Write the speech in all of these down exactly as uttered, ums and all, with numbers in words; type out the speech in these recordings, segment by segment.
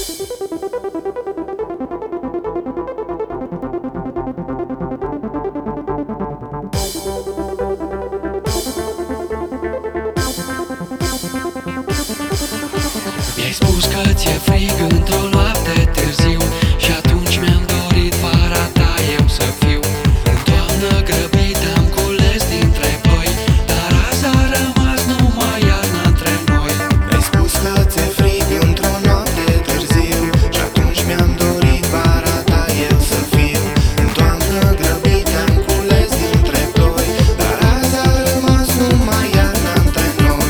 Mi-ai spus că ți-e frig într-o noapte târziu și atunci mi-am dorit vara ta eu să fiu. În toamnă grăbită am cules dintre ploi, dar azi a rămas numai iarnă între noi. Mi-ai spus că ți-e frig într-o noapte târziu și atunci mi-am dorit vara ta eu să fiu. În toamnă grăbită am cules dintre ploi, dar azi a rămas numai iarnă între noi.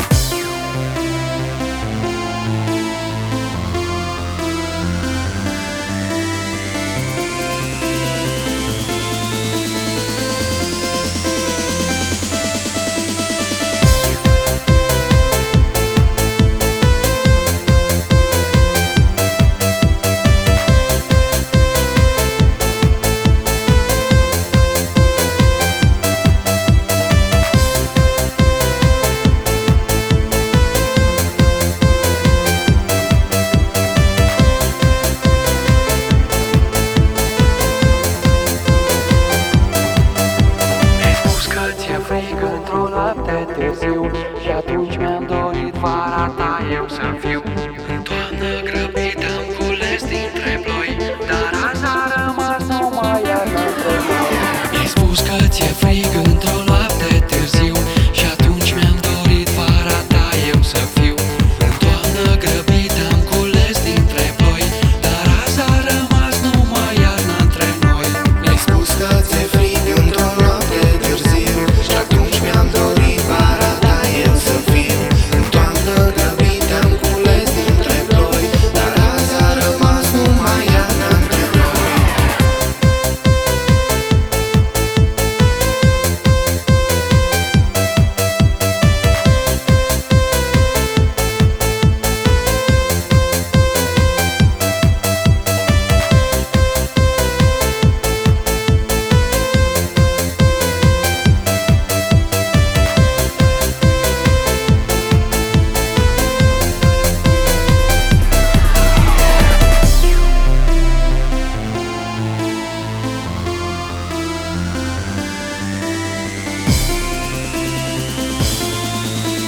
Frig într-o noapte târziu și atunci mi-am dorit vara ta eu să fiu. În toamnă grăbită am cules dintre ploi, dar azi a rămas numai iarnă între noi. Mi-ai spus că ți-e frig într-o noapte târziu și atunci mi-am dorit vara ta eu să fiu. În toamnă grăbită am cules dintre ploi, dar azi a rămas numai iarnă între noi. Mi-ai spus că ți-e frig într-o noapte târziu și atunci mi-am dorit vara ta eu să fiu. În toamnă grăbită am cules dintre ploi, dar azi a rămas numai iarnă între noi.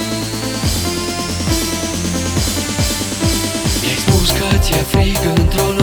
Mi-ai spus că ți-e frig într-o